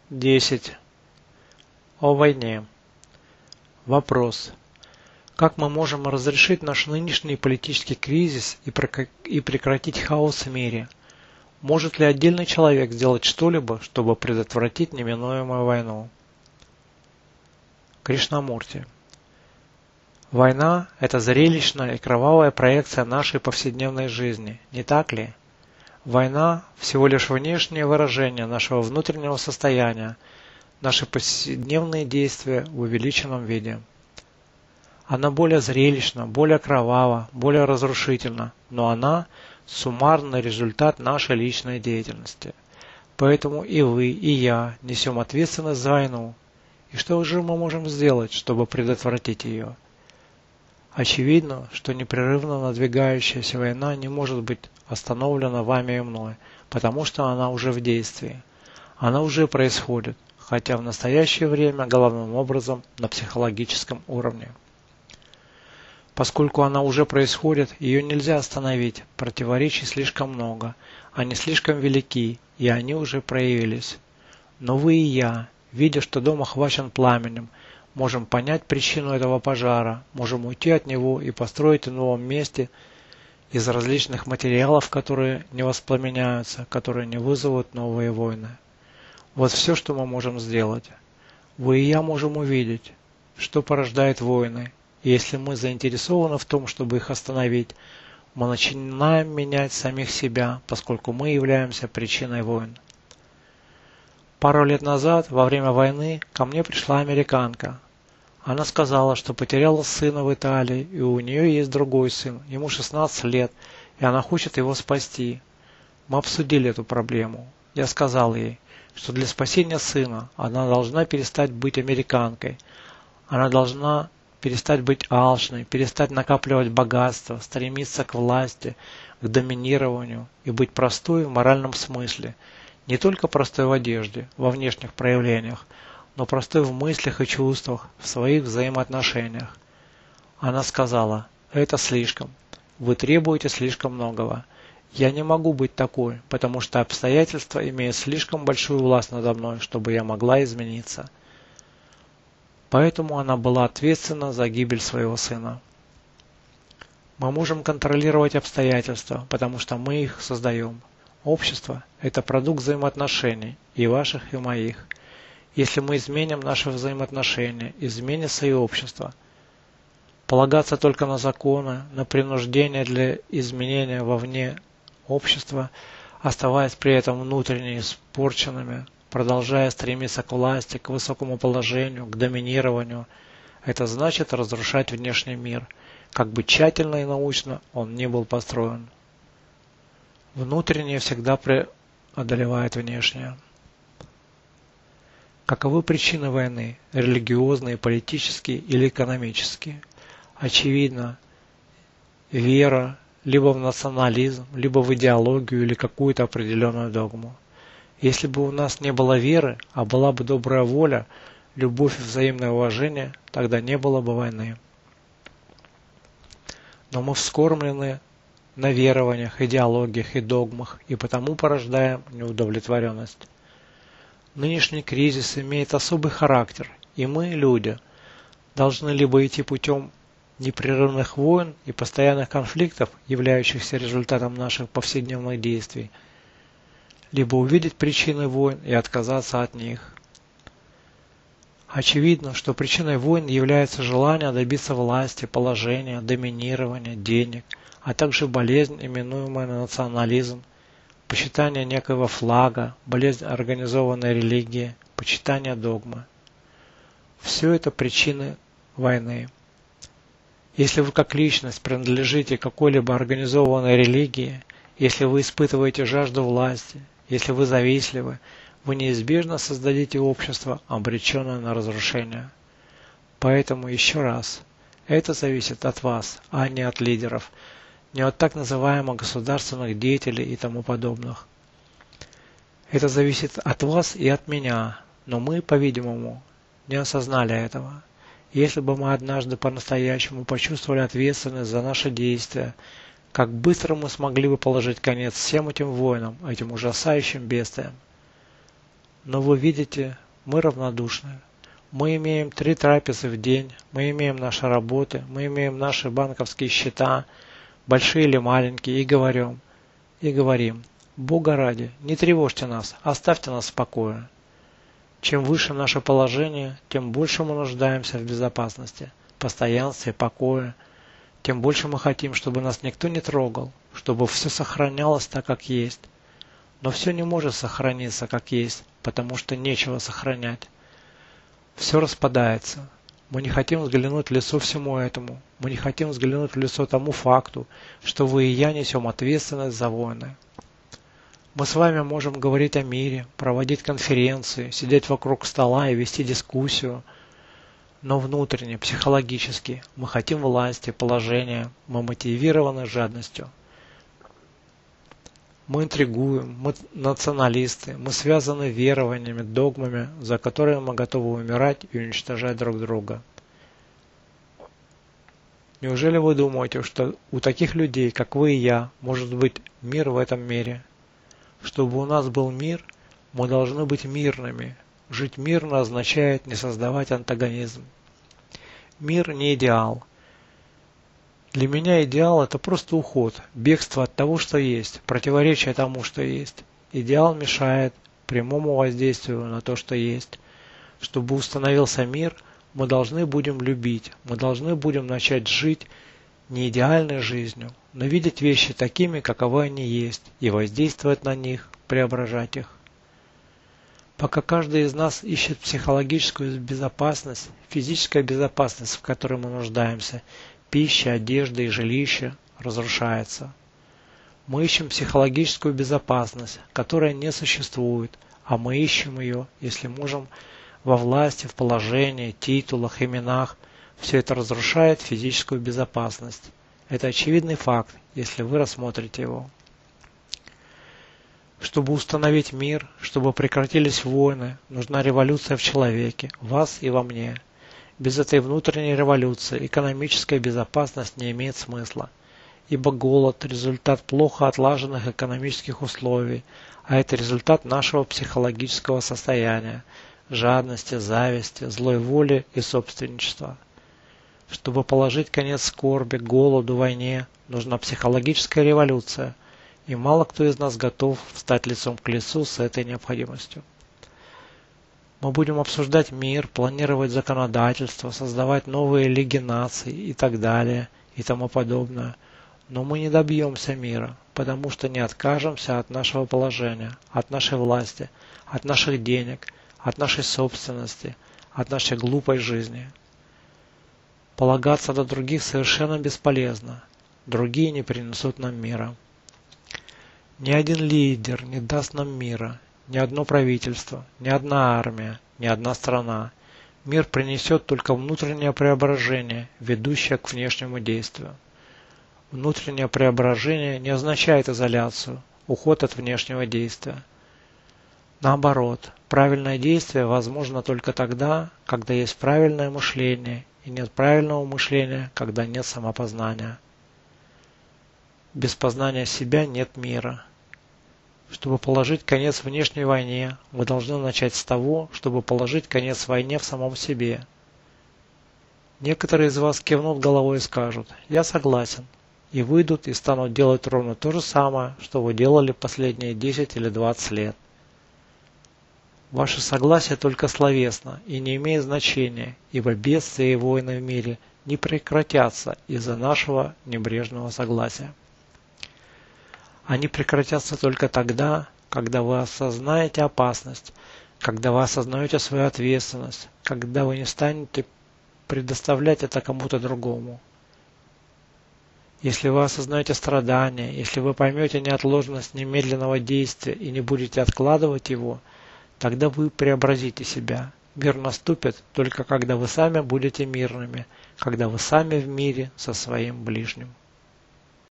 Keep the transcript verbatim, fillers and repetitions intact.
десять. О войне. Вопрос. Как мы можем разрешить наш нынешний политический кризис и прекратить хаос в мире? Может ли отдельный человек сделать что-либо, чтобы предотвратить неминуемую войну? Кришнамурти. Война – это зрелищная и кровавая проекция нашей повседневной жизни, не так ли? Война – всего лишь внешнее выражение нашего внутреннего состояния, наши повседневные действия в увеличенном виде. Она более зрелищна, более кровава, более разрушительна, но она – суммарный результат нашей личной деятельности. Поэтому и вы, и я несем ответственность за войну. И что же мы можем сделать, чтобы предотвратить ее? Очевидно, что непрерывно надвигающаяся война не может быть остановлена вами и мной, потому что она уже в действии. Она уже происходит, хотя в настоящее время главным образом на психологическом уровне. Поскольку она уже происходит, ее нельзя остановить, противоречий слишком много, они слишком велики, и они уже проявились. Но вы и я, видя, что дом охвачен пламенем, можем понять причину этого пожара, можем уйти от него и построить в новом месте из различных материалов, которые не воспламеняются, которые не вызовут новые войны. Вот все, что мы можем сделать. Вы и я можем увидеть, что порождает войны, и если мы заинтересованы в том, чтобы их остановить, мы начинаем менять самих себя, поскольку мы являемся причиной войн. Пару лет назад, во время войны, ко мне пришла американка. Она сказала, что потеряла сына в Италии, и у нее есть другой сын, ему шестнадцать лет, и она хочет его спасти. Мы обсудили эту проблему. Я сказал ей, что для спасения сына она должна перестать быть американкой. Она должна перестать быть алчной, перестать накапливать богатство, стремиться к власти, к доминированию и быть простой в моральном смысле. Не только простой в одежде, во внешних проявлениях, но простой в мыслях и чувствах, в своих взаимоотношениях. Она сказала, это слишком, вы требуете слишком многого. Я не могу быть такой, потому что обстоятельства имеют слишком большую власть надо мной, чтобы я могла измениться. Поэтому она была ответственна за гибель своего сына. Мы можем контролировать обстоятельства, потому что мы их создаем. Общество – это продукт взаимоотношений, и ваших, и моих. Если мы изменим наши взаимоотношения, изменится и общество. Полагаться только на законы, на принуждение для изменения вовне общества, оставаясь при этом внутренне испорченными, продолжая стремиться к власти, к высокому положению, к доминированию, это значит разрушать внешний мир, как бы тщательно и научно он ни был построен. Внутреннее всегда преодолевает внешнее. Каковы причины войны, религиозные, политические или экономические? Очевидно, вера либо в национализм, либо в идеологию или какую-то определенную догму. Если бы у нас не было веры, а была бы добрая воля, любовь и взаимное уважение, тогда не было бы войны. Но мы вскормлены на верованиях, идеологиях и догмах, и потому порождаем неудовлетворенность. Нынешний кризис имеет особый характер, и мы, люди, должны либо идти путем непрерывных войн и постоянных конфликтов, являющихся результатом наших повседневных действий, либо увидеть причины войн и отказаться от них. Очевидно, что причиной войн является желание добиться власти, положения, доминирования, денег, а также болезнь, именуемая национализм, почитание некоего флага, болезнь организованной религии, почитание догмы. Все это причины войны. Если вы как личность принадлежите какой-либо организованной религии, если вы испытываете жажду власти, если вы завистливы, вы неизбежно создадите общество, обреченное на разрушение. Поэтому еще раз, это зависит от вас, а не от лидеров, не от так называемых государственных деятелей и тому подобных. Это зависит от вас и от меня, но мы, по-видимому, не осознали этого. Если бы мы однажды по-настоящему почувствовали ответственность за наши действия, как быстро мы смогли бы положить конец всем этим войнам, этим ужасающим бедствиям. Но вы видите, мы равнодушны. Мы имеем три трапезы в день, мы имеем наши работы, мы имеем наши банковские счета, большие или маленькие, и говорим, и говорим, Бога ради, не тревожьте нас, оставьте нас в покое. Чем выше наше положение, тем больше мы нуждаемся в безопасности, постоянстве, покое, тем больше мы хотим, чтобы нас никто не трогал, чтобы все сохранялось так, как есть. Но все не может сохраниться, как есть, потому что нечего сохранять. Все распадается. Мы не хотим взглянуть в лицо всему этому. Мы не хотим взглянуть в лицо тому факту, что вы и я несем ответственность за войны. Мы с вами можем говорить о мире, проводить конференции, сидеть вокруг стола и вести дискуссию. Но внутренне, психологически, мы хотим власти, положения, мы мотивированы жадностью. Мы интригуем, мы националисты, мы связаны верованиями, догмами, за которые мы готовы умирать и уничтожать друг друга. Неужели вы думаете, что у таких людей, как вы и я, может быть мир в этом мире? Чтобы у нас был мир, мы должны быть мирными. Жить мирно означает не создавать антагонизм. Мир не идеал. Для меня идеал – это просто уход, бегство от того, что есть, противоречие тому, что есть. Идеал мешает прямому воздействию на то, что есть. Чтобы установился мир, мы должны будем любить, мы должны будем начать жить не идеальной жизнью, но видеть вещи такими, каковы они есть, и воздействовать на них, преображать их. Пока каждый из нас ищет психологическую безопасность, физическая безопасность, в которой мы нуждаемся, пища, одежда и жилище, разрушается. Мы ищем психологическую безопасность, которая не существует, а мы ищем ее, если можем, во власти, в положении, титулах, именах. Все это разрушает физическую безопасность. Это очевидный факт, если вы рассмотрите его. Чтобы установить мир, чтобы прекратились войны, нужна революция в человеке, в вас и во мне. Без этой внутренней революции экономическая безопасность не имеет смысла, ибо голод – результат плохо отлаженных экономических условий, а это результат нашего психологического состояния, жадности, зависти, злой воли и собственничества. Чтобы положить конец скорби, голоду, войне, нужна психологическая революция, и мало кто из нас готов встать лицом к лицу с этой необходимостью. Мы будем обсуждать мир, планировать законодательство, создавать новые лиги наций и так далее и тому подобное. Но мы не добьемся мира, потому что не откажемся от нашего положения, от нашей власти, от наших денег, от нашей собственности, от нашей глупой жизни. Полагаться на других совершенно бесполезно. Другие не принесут нам мира. Ни один лидер не даст нам мира. Ни одно правительство, ни одна армия, ни одна страна. Мир принесет только внутреннее преображение, ведущее к внешнему действию. Внутреннее преображение не означает изоляцию, уход от внешнего действия. Наоборот, правильное действие возможно только тогда, когда есть правильное мышление, и нет правильного мышления, когда нет самопознания. Без познания себя нет мира. Чтобы положить конец внешней войне, мы должны начать с того, чтобы положить конец войне в самом себе. Некоторые из вас кивнут головой и скажут «Я согласен», и выйдут и станут делать ровно то же самое, что вы делали последние десять или двадцать лет. Ваше согласие только словесно и не имеет значения, ибо бедствия и войны в мире не прекратятся из-за нашего небрежного согласия. Они прекратятся только тогда, когда вы осознаете опасность, когда вы осознаете свою ответственность, когда вы не станете предоставлять это кому-то другому. Если вы осознаете страдания, если вы поймете неотложность немедленного действия и не будете откладывать его, тогда вы преобразите себя. Мир наступит только когда вы сами будете мирными, когда вы сами в мире со своим ближним.